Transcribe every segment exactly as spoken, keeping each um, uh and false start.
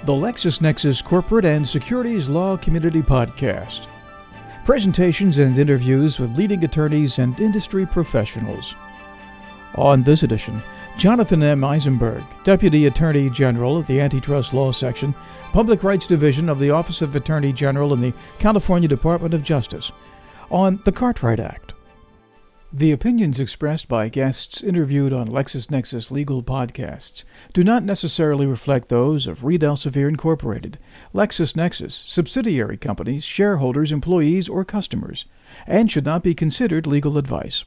the LexisNexis Corporate and Securities Law Community Podcast. Presentations and interviews with leading attorneys and industry professionals. On this edition, Jonathan M. Eisenberg, Deputy Attorney General of the Antitrust Law Section, Public Rights Division of the Office of Attorney General in the California Department of Justice, on the Cartwright Act. The opinions expressed by guests interviewed on LexisNexis Legal Podcasts do not necessarily reflect those of Reed Elsevier Incorporated, LexisNexis, subsidiary companies, shareholders, employees, or customers, and should not be considered legal advice.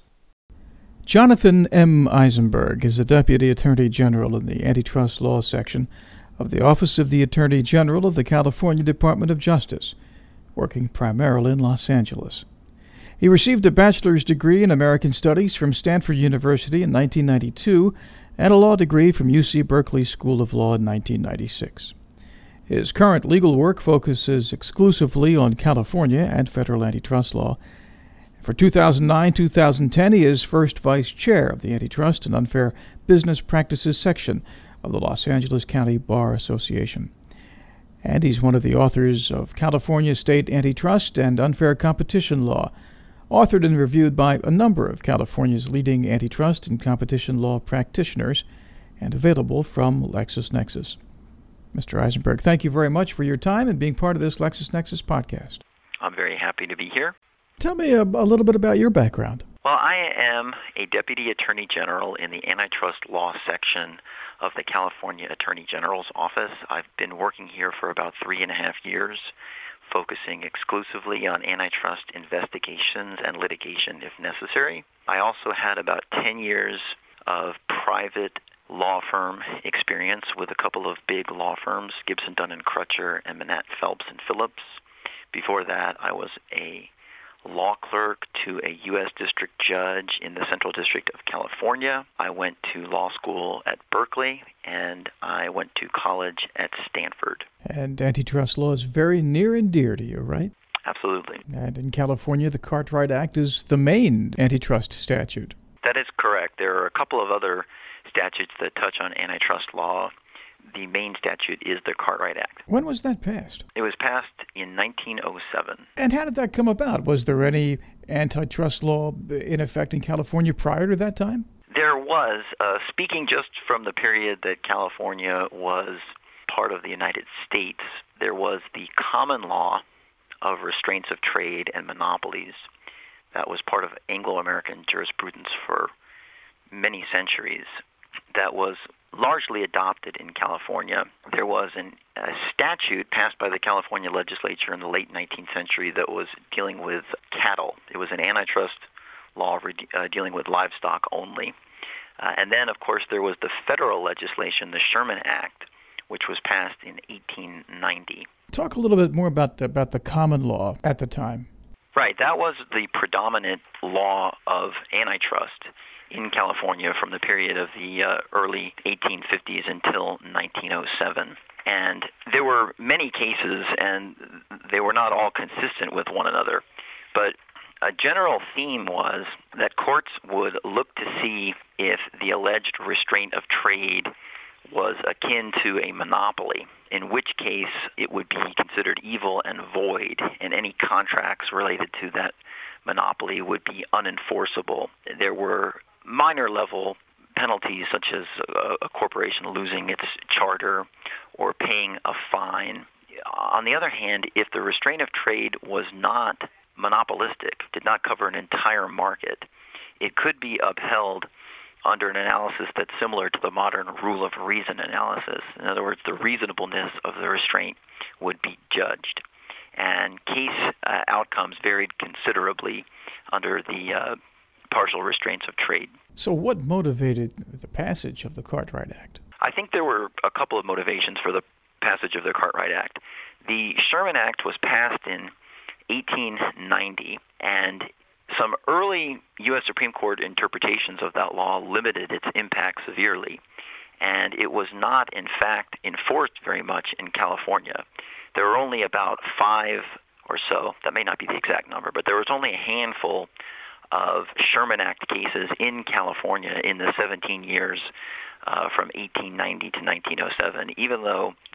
Jonathan M. Eisenberg is the Deputy Attorney General in the Antitrust Law Section of the Office of the Attorney General of the California Department of Justice, working primarily in Los Angeles. He received a bachelor's degree in American Studies from Stanford University in nineteen ninety-two and a law degree from U C Berkeley School of Law in nineteen ninety-six. His current legal work focuses exclusively on California and federal antitrust law. For two thousand nine to two thousand ten, he is first vice chair of the Antitrust and Unfair Business Practices section of the Los Angeles County Bar Association. And he's one of the authors of California State Antitrust and Unfair Competition Law, authored and reviewed by a number of California's leading antitrust and competition law practitioners, and available from LexisNexis. Mister Eisenberg, thank you very much for your time and being part of this LexisNexis podcast. I'm very happy to be here. Tell me a, a little bit about your background. Well, I am a Deputy Attorney General in the Antitrust Law Section of the California Attorney General's Office. I've been working here for about three and a half years, focusing exclusively on antitrust investigations and litigation if necessary. I also had about ten years of private law firm experience with a couple of big law firms, Gibson, Dunn and Crutcher and Manat, Phelps and Phillips. Before that, I was a law clerk to a U S district judge in the Central District of California. I went to law school at Berkeley, and I went to college at Stanford. And antitrust law is very near and dear to you, right? Absolutely. And in California, the Cartwright Act is the main antitrust statute. That is correct. There are a couple of other statutes that touch on antitrust law. The main statute is the Cartwright Act. When was that passed? It was passed in nineteen oh seven. And how did that come about? Was there any antitrust law in effect in California prior to that time? There was. Uh, speaking just from the period that California was part of the United States, there was the common law of restraints of trade and monopolies. That was part of Anglo-American jurisprudence for many centuries. That was largely adopted in California. There was an, a statute passed by the California legislature in the late nineteenth century that was dealing with cattle. It was an antitrust law re- uh, dealing with livestock only. Uh, and then, of course, there was the federal legislation, the Sherman Act, which was passed in eighteen ninety. Talk a little bit more about the, about the common law at the time. Right. That was the predominant law of antitrust in California from the period of the uh, early eighteen fifties until nineteen oh seven. And there were many cases, and they were not all consistent with one another. But a general theme was that courts would look to see if the alleged restraint of trade was akin to a monopoly, in which case it would be considered evil and void, and any contracts related to that monopoly would be unenforceable. There were minor level penalties, such as a, a corporation losing its charter or paying a fine. On the other hand, if the restraint of trade was not monopolistic, did not cover an entire market, it could be upheld under an analysis that's similar to the modern rule of reason analysis. In other words, the reasonableness of the restraint would be judged. And case uh, outcomes varied considerably under the uh, partial restraints of trade. So what motivated the passage of the Cartwright Act? I think there were a couple of motivations for the passage of the Cartwright Act. The Sherman Act was passed in eighteen ninety, and some early U S Supreme Court interpretations of that law limited its impact severely, and it was not, in fact, enforced very much in California. There were only about five or so, that may not be the exact number, but there was only a handful of Sherman Act cases in California in the seventeen years uh, from eighteen ninety to nineteen oh seven, even though the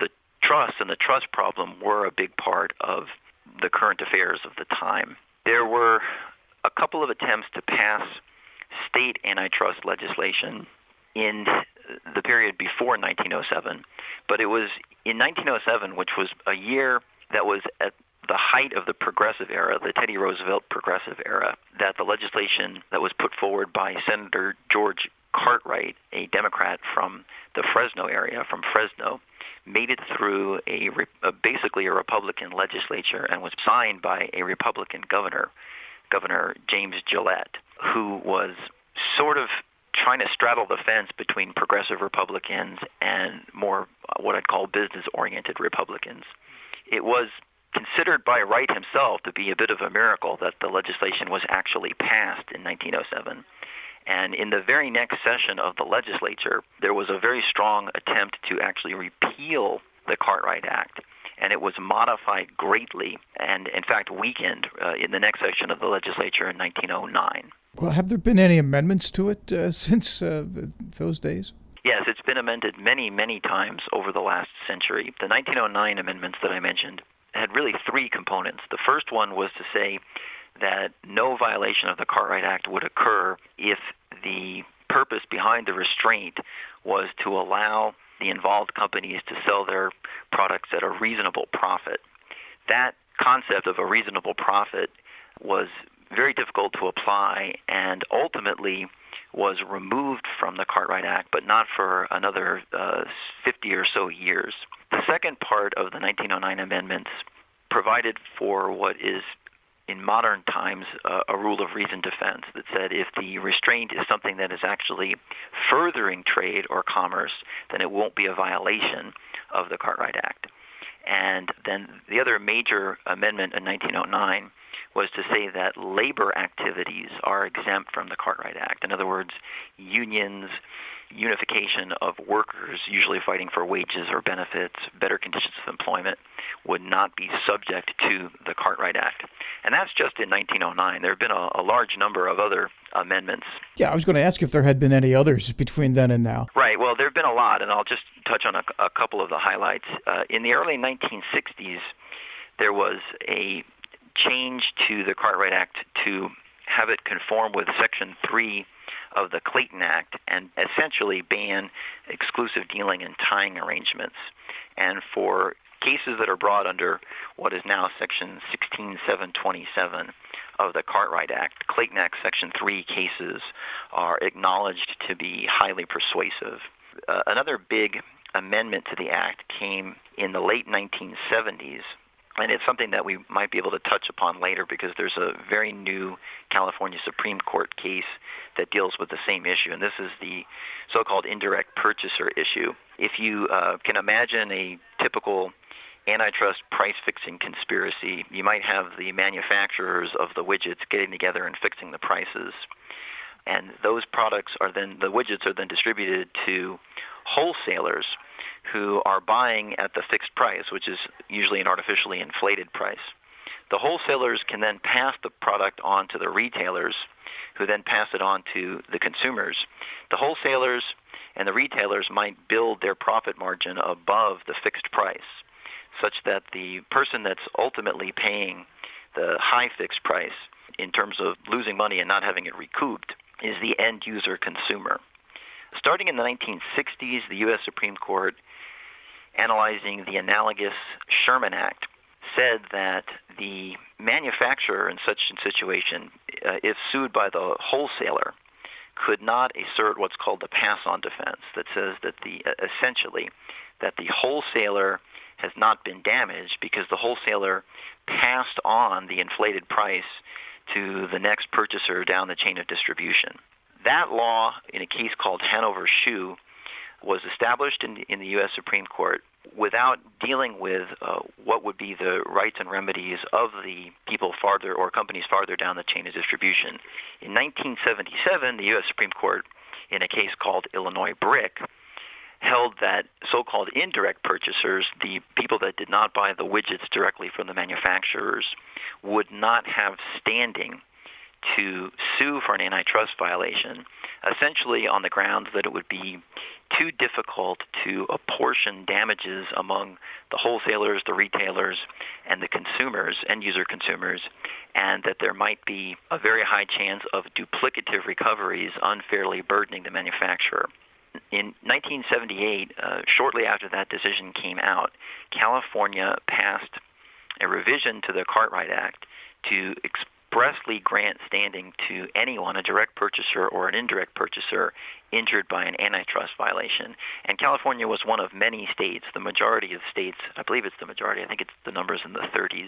trust and the trust problem were a big part of the current affairs of the time. There were a couple of attempts to pass state antitrust legislation in the period before nineteen oh seven, but it was in nineteen oh seven, which was a year that was at the height of the progressive era, the Teddy Roosevelt progressive era, that the legislation that was put forward by Senator George Cartwright, a Democrat from the Fresno area, from Fresno, made it through a, a basically a Republican legislature and was signed by a Republican governor, Governor James Gillette, who was sort of trying to straddle the fence between progressive Republicans and more what I'd call business-oriented Republicans. It was considered by Wright himself to be a bit of a miracle that the legislation was actually passed in nineteen oh seven. And in the very next session of the legislature, there was a very strong attempt to actually repeal the Cartwright Act, and it was modified greatly and, in fact, weakened uh, in the next session of the legislature in nineteen oh nine. Well, have there been any amendments to it uh, since uh, those days? Yes, it's been amended many, many times over the last century. The nineteen oh nine amendments that I mentioned had really three components. The first one was to say that no violation of the Cartwright Act would occur if the purpose behind the restraint was to allow the involved companies to sell their products at a reasonable profit. That concept of a reasonable profit was very difficult to apply and ultimately was removed from the Cartwright Act, but not for another uh, fifty or so years. The second part of the nineteen oh nine amendments provided for what is in modern times uh, a rule of reason defense that said if the restraint is something that is actually furthering trade or commerce, then it won't be a violation of the Cartwright Act. And then the other major amendment in nineteen oh nine was to say that labor activities are exempt from the Cartwright Act. In other words, unions, unification of workers, usually fighting for wages or benefits, better conditions of employment, would not be subject to the Cartwright Act. And that's just in nineteen oh nine. There have been a, a large number of other amendments. Yeah, I was going to ask if there had been any others between then and now. Right. Well, there have been a lot, and I'll just touch on a, a couple of the highlights. Uh, in the early nineteen sixties, there was a change to the Cartwright Act to have it conform with Section three of the Clayton Act and essentially ban exclusive dealing and tying arrangements. And for cases that are brought under what is now Section sixteen seven twenty-seven of the Cartwright Act, Clayton Act Section three cases are acknowledged to be highly persuasive. Uh, another big amendment to the Act came in the late nineteen seventies, and it's something that we might be able to touch upon later because there's a very new California Supreme Court case that deals with the same issue, and this is the so-called indirect purchaser issue. If you uh, can imagine a typical antitrust price-fixing conspiracy, you might have the manufacturers of the widgets getting together and fixing the prices, and those products are then, the widgets are then distributed to wholesalers who are buying at the fixed price, which is usually an artificially inflated price. The wholesalers can then pass the product on to the retailers, who then pass it on to the consumers. The wholesalers and the retailers might build their profit margin above the fixed price, such that the person that's ultimately paying the high fixed price in terms of losing money and not having it recouped is the end user consumer. Starting in the nineteen sixties, the U S Supreme Court, analyzing the analogous Sherman Act, said that the manufacturer in such a situation, uh, if sued by the wholesaler, could not assert what's called the pass-on defense, that says that the uh, essentially that the wholesaler has not been damaged because the wholesaler passed on the inflated price to the next purchaser down the chain of distribution. That law, in a case called Hanover Shoe, was established in, in the U S Supreme Court without dealing with uh, what would be the rights and remedies of the people farther or companies farther down the chain of distribution. In nineteen seventy-seven, the U S Supreme Court, in a case called Illinois Brick, held that so-called indirect purchasers, the people that did not buy the widgets directly from the manufacturers, would not have standing to sue for an antitrust violation, essentially on the grounds that it would be too difficult to apportion damages among the wholesalers, the retailers, and the consumers, end-user consumers, and that there might be a very high chance of duplicative recoveries unfairly burdening the manufacturer. In nineteen seventy-eight, uh, shortly after that decision came out, California passed a revision to the Cartwright Act to expressly grant standing to anyone, a direct purchaser or an indirect purchaser, injured by an antitrust violation. And California was one of many states, the majority of states, I believe it's the majority, I think it's the numbers in the thirties,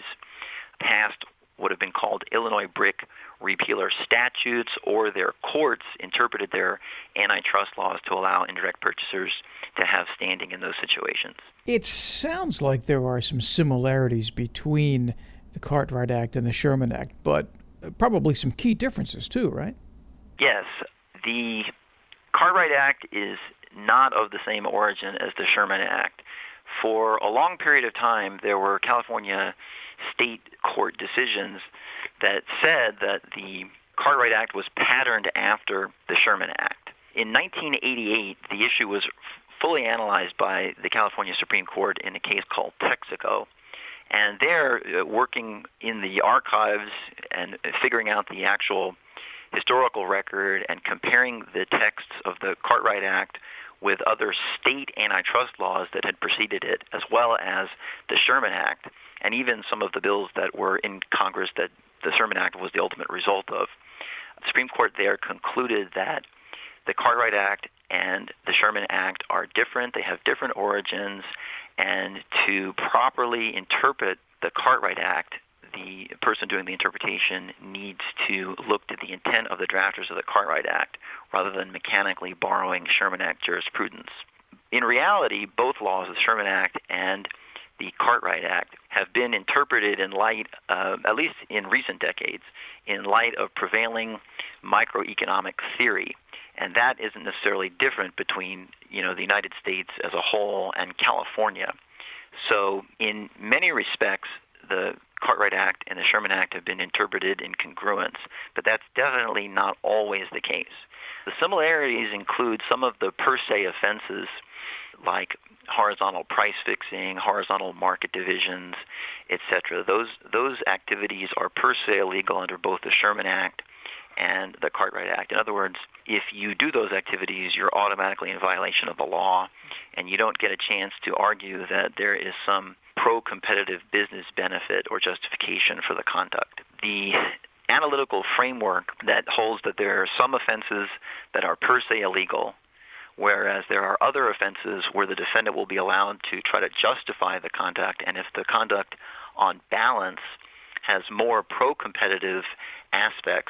passed what have been called Illinois brick repealer statutes, or their courts interpreted their antitrust laws to allow indirect purchasers to have standing in those situations. It sounds like there are some similarities between the Cartwright Act and the Sherman Act, but probably some key differences too, right? Yes. The Cartwright Act is not of the same origin as the Sherman Act. For a long period of time, there were California state court decisions that said that the Cartwright Act was patterned after the Sherman Act. In nineteen eighty-eight, the issue was fully analyzed by the California Supreme Court in a case called Texaco. And they're uh, working in the archives and figuring out the actual historical record and comparing the texts of the Cartwright Act with other state antitrust laws that had preceded it, as well as the Sherman Act, and even some of the bills that were in Congress that the Sherman Act was the ultimate result of. The Supreme Court there concluded that the Cartwright Act and the Sherman Act are different. They have different origins, and to properly interpret the Cartwright Act, the person doing the interpretation needs to look to the intent of the drafters of the Cartwright Act rather than mechanically borrowing Sherman Act jurisprudence. In reality, both laws, the Sherman Act and the Cartwright Act, have been interpreted in light, uh, at least in recent decades, in light of prevailing microeconomic theory. And that isn't necessarily different between, you know, the United States as a whole and California. So in many respects, the Cartwright Act and the Sherman Act have been interpreted in congruence, but that's definitely not always the case. The similarities include some of the per se offenses like horizontal price fixing, horizontal market divisions, et cetera. Those those activities are per se illegal under both the Sherman Act and the Cartwright Act. In other words, if you do those activities, you're automatically in violation of the law, and you don't get a chance to argue that there is some pro-competitive business benefit or justification for the conduct. The analytical framework that holds that there are some offenses that are per se illegal, whereas there are other offenses where the defendant will be allowed to try to justify the conduct, and if the conduct on balance has more pro-competitive aspects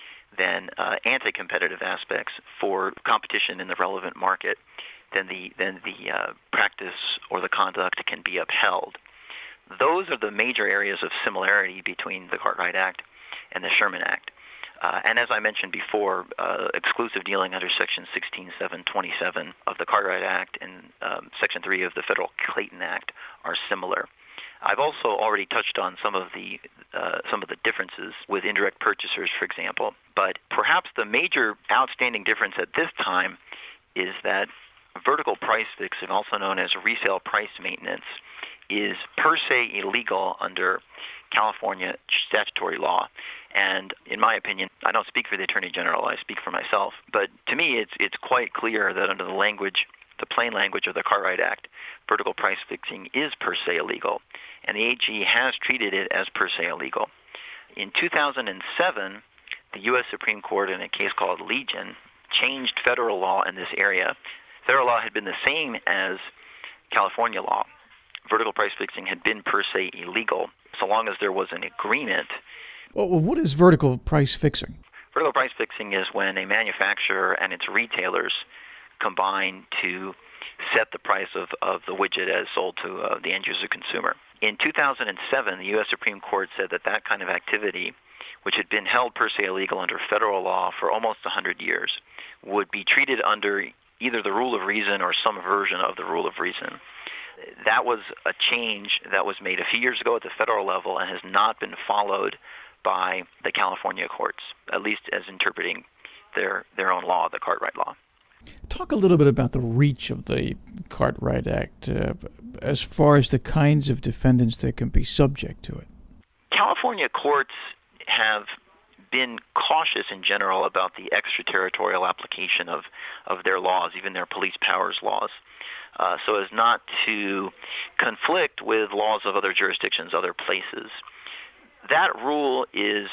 than uh, anti-competitive aspects for competition in the relevant market, then the then the uh, practice or the conduct can be upheld. Those are the major areas of similarity between the Cartwright Act and the Sherman Act. Uh, and as I mentioned before, uh, exclusive dealing under Section sixteen seven twenty-seven of the Cartwright Act and um, Section three of the Federal Clayton Act are similar. I've also already touched on some of the uh, some of the differences with indirect purchasers, for example. But perhaps the major outstanding difference at this time is that vertical price fixing, also known as resale price maintenance, is per se illegal under California statutory law. And in my opinion, I don't speak for the Attorney General, I speak for myself. But to me, it's it's quite clear that under the language, the plain language of the Cartwright Act, vertical price fixing is per se illegal, and the A G has treated it as per se illegal. In two thousand seven, the U S Supreme Court, in a case called Legion, changed federal law in this area. Federal law had been the same as California law. Vertical price fixing had been per se illegal, so long as there was an agreement. Well, what is vertical price fixing? Vertical price fixing is when a manufacturer and its retailers combine to set the price of, of the widget as sold to uh, the end-user consumer. In two thousand seven, the U S Supreme Court said that that kind of activity, which had been held per se illegal under federal law for almost one hundred years, would be treated under either the rule of reason or some version of the rule of reason. That was a change that was made a few years ago at the federal level and has not been followed by the California courts, at least as interpreting their, their own law, the Cartwright law. talk a little bit about the reach of the Cartwright Act uh, as far as the kinds of defendants that can be subject to it. California courts have been cautious in general about the extraterritorial application of, of their laws, even their police powers laws, uh, so as not to conflict with laws of other jurisdictions, other places. That rule is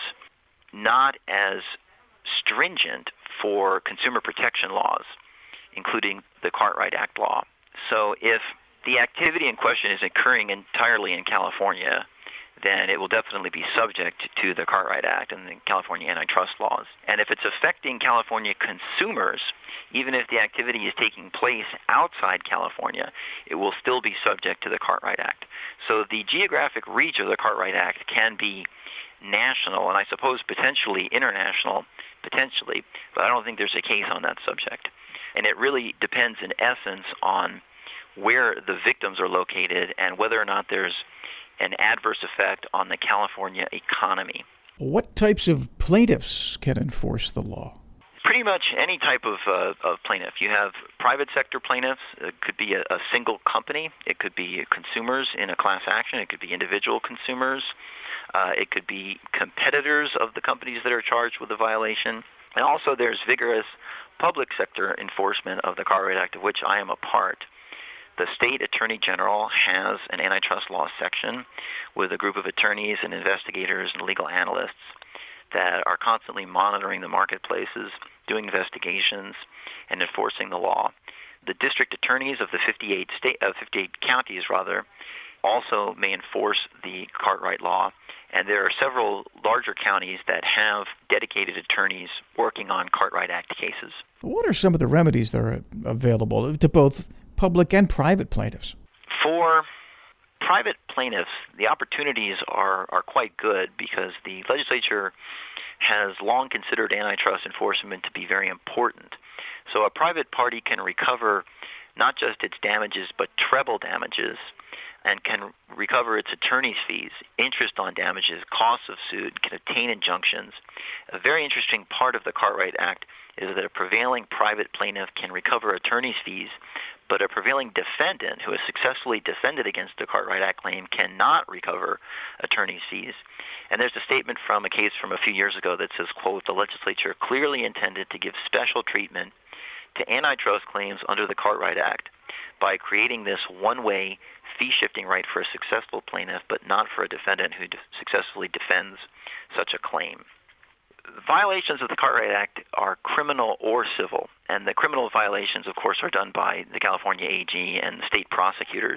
not as stringent for consumer protection laws, including the Cartwright Act law. So if the activity in question is occurring entirely in California, then it will definitely be subject to the Cartwright Act and the California antitrust laws. And if it's affecting California consumers, even if the activity is taking place outside California, it will still be subject to the Cartwright Act. So the geographic reach of the Cartwright Act can be national and I suppose potentially international, potentially, but I don't think there's a case on that subject. And it really depends in essence on where the victims are located and whether or not there's an adverse effect on the California economy. What types of plaintiffs can enforce the law? Pretty much any type of, uh, of plaintiff. You have private sector plaintiffs. It could be a, a single company. It could be consumers in a class action. It could be individual consumers. Uh, it could be competitors of the companies that are charged with the violation. And also there's vigorous public sector enforcement of the Cartwright Act, of which I am a part. The state attorney general has an antitrust law section with a group of attorneys and investigators and legal analysts that are constantly monitoring the marketplaces, doing investigations, and enforcing the law. The district attorneys of the fifty-eight state, uh, fifty-eight counties, rather, also may enforce the Cartwright law, and there are several larger counties that have dedicated attorneys working on Cartwright Act cases. What are some of the remedies that are available to both public and private plaintiffs? For private plaintiffs, the opportunities are, are quite good because the legislature has long considered antitrust enforcement to be very important. So a private party can recover not just its damages, but treble damages, and can recover its attorney's fees, interest on damages, costs of suit, can obtain injunctions. A very interesting part of the Cartwright Act is that a prevailing private plaintiff can recover attorney's fees, but a prevailing defendant who has successfully defended against the Cartwright Act claim cannot recover attorney's fees. And there's a statement from a case from a few years ago that says, quote, the legislature clearly intended to give special treatment to antitrust claims under the Cartwright Act by creating this one-way fee-shifting right for a successful plaintiff, but not for a defendant who de- successfully defends such a claim. Violations of the Cartwright Act are criminal or civil, and the criminal violations, of course, are done by the California A G and the state prosecutors.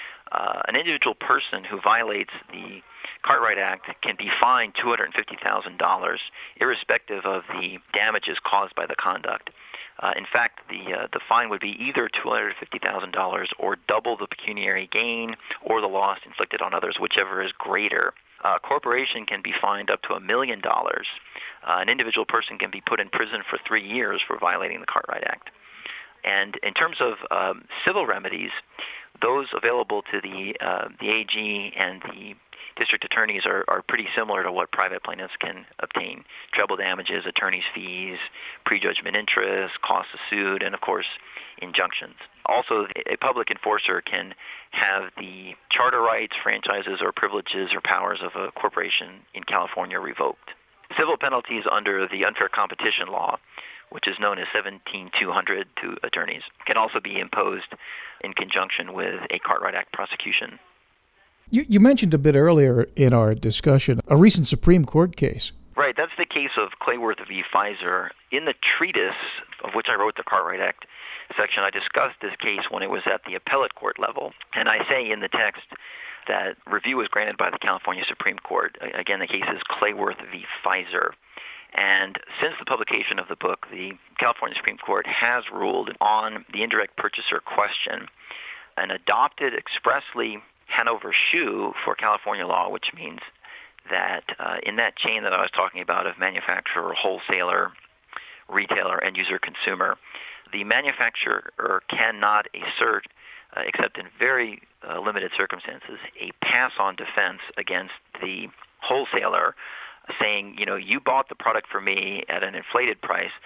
Uh, an individual person who violates the Cartwright Act can be fined two hundred fifty thousand dollars, irrespective of the damages caused by the conduct. Uh, in fact, the uh, the fine would be either two hundred fifty thousand dollars or double the pecuniary gain or the loss inflicted on others, whichever is greater. Uh, a corporation can be fined up to a million dollars. Uh, an individual person can be put in prison for three years for violating the Cartwright Act. And in terms of um, civil remedies, those available to the uh, the A G and the district attorneys are, are pretty similar to what private plaintiffs can obtain. Treble damages, attorney's fees, prejudgment interest, costs of suit, and of course, injunctions. Also, a public enforcer can have the charter rights, franchises, or privileges or powers of a corporation in California revoked. Civil penalties under the unfair competition law, which is known as seventeen two hundred to attorneys, can also be imposed in conjunction with a Cartwright Act prosecution. You, you mentioned a bit earlier in our discussion a recent Supreme Court case. Right, that's the case of Clayworth v. Pfizer. In the treatise of which I wrote the Cartwright Act section, I discussed this case when it was at the appellate court level. And I say in the text that review was granted by the California Supreme Court. Again, the case is Clayworth v. Pfizer. And since the publication of the book, the California Supreme Court has ruled on the indirect purchaser question and adopted expressly Hanover Shoe for California law, which means that uh, in that chain that I was talking about of manufacturer, wholesaler, retailer, end user, consumer, the manufacturer cannot assert, uh, except in very uh, limited circumstances, a pass-on defense against the wholesaler saying, you know, you bought the product for me at an inflated price,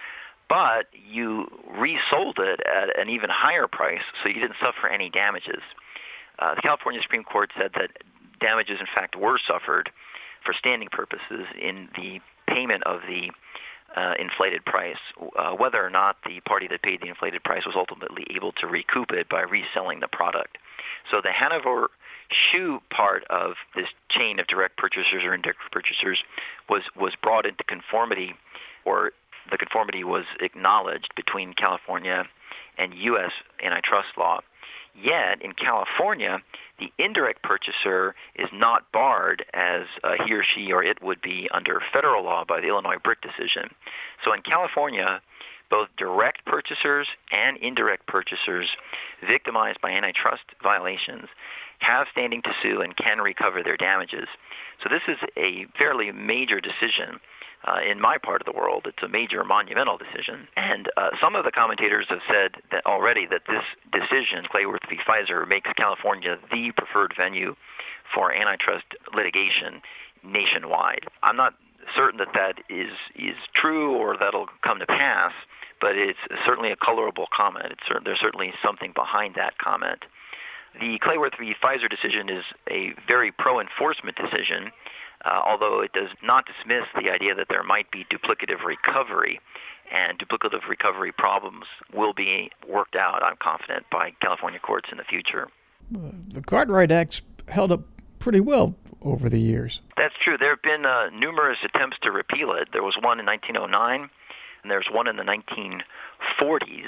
but you resold it at an even higher price, so you didn't suffer any damages. Uh, the California Supreme Court said that damages, in fact, were suffered for standing purposes in the payment of the uh, inflated price, uh, whether or not the party that paid the inflated price was ultimately able to recoup it by reselling the product. So the Hanover shoe part of this chain of direct purchasers or indirect purchasers was, was brought into conformity, or the conformity was acknowledged between California and U S antitrust law. Yet, in California, the indirect purchaser is not barred as uh, he or she or it would be under federal law by the Illinois Brick decision. So in California, both direct purchasers and indirect purchasers victimized by antitrust violations have standing to sue and can recover their damages. So this is a fairly major decision. Uh, in my part of the world, it's a major monumental decision. And uh, some of the commentators have said that already that this decision, Clayworth v. Pfizer, makes California the preferred venue for antitrust litigation nationwide. I'm not certain that that is, is true or that'll come to pass, but it's certainly a colorable comment. It's, there's certainly something behind that comment. The Clayworth v. Pfizer decision is a very pro-enforcement decision, Uh, although it does not dismiss the idea that there might be duplicative recovery, and duplicative recovery problems will be worked out, I'm confident, by California courts in the future. Uh, the Cartwright Act's held up pretty well over the years. That's true. There have been uh, numerous attempts to repeal it. There was one in nineteen oh nine, and there's one in the nineteen forties,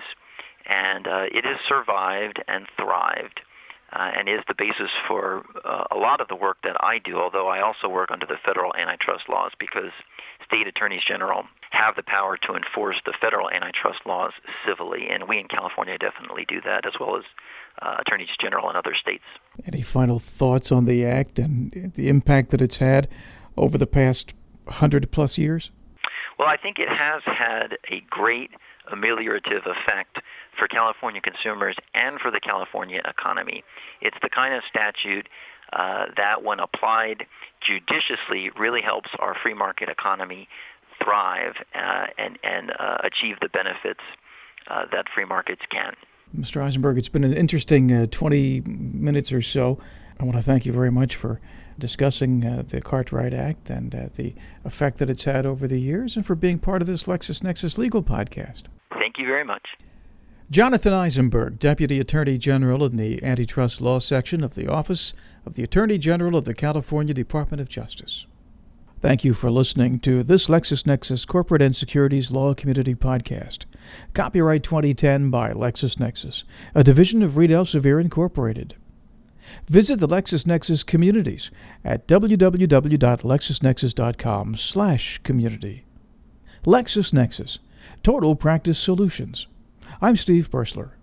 and uh, it has survived and thrived. Uh, and is the basis for uh, a lot of the work that I do, although I also work under the federal antitrust laws because state attorneys general have the power to enforce the federal antitrust laws civilly, and we in California definitely do that, as well as uh, attorneys general in other states. Any final thoughts on the act and the impact that it's had over the past hundred plus years? Well, I think it has had a great ameliorative effect for California consumers and for the California economy. It's the kind of statute uh, that, when applied judiciously, really helps our free market economy thrive uh, and, and uh, achieve the benefits uh, that free markets can. Mister Eisenberg, it's been an interesting uh, twenty minutes or so. I want to thank you very much for discussing uh, the Cartwright Act and uh, the effect that it's had over the years, and for being part of this LexisNexis Legal podcast. Thank you very much. Jonathan Eisenberg, Deputy Attorney General in the Antitrust Law Section of the Office of the Attorney General of the California Department of Justice. Thank you for listening to this LexisNexis Corporate and Securities Law Community Podcast. Copyright twenty ten by LexisNexis, a division of Reed Elsevier Incorporated. Visit the LexisNexis communities at w w w dot lexisnexis dot com slash community. LexisNexis, Total Practice Solutions. I'm Steve Bursler.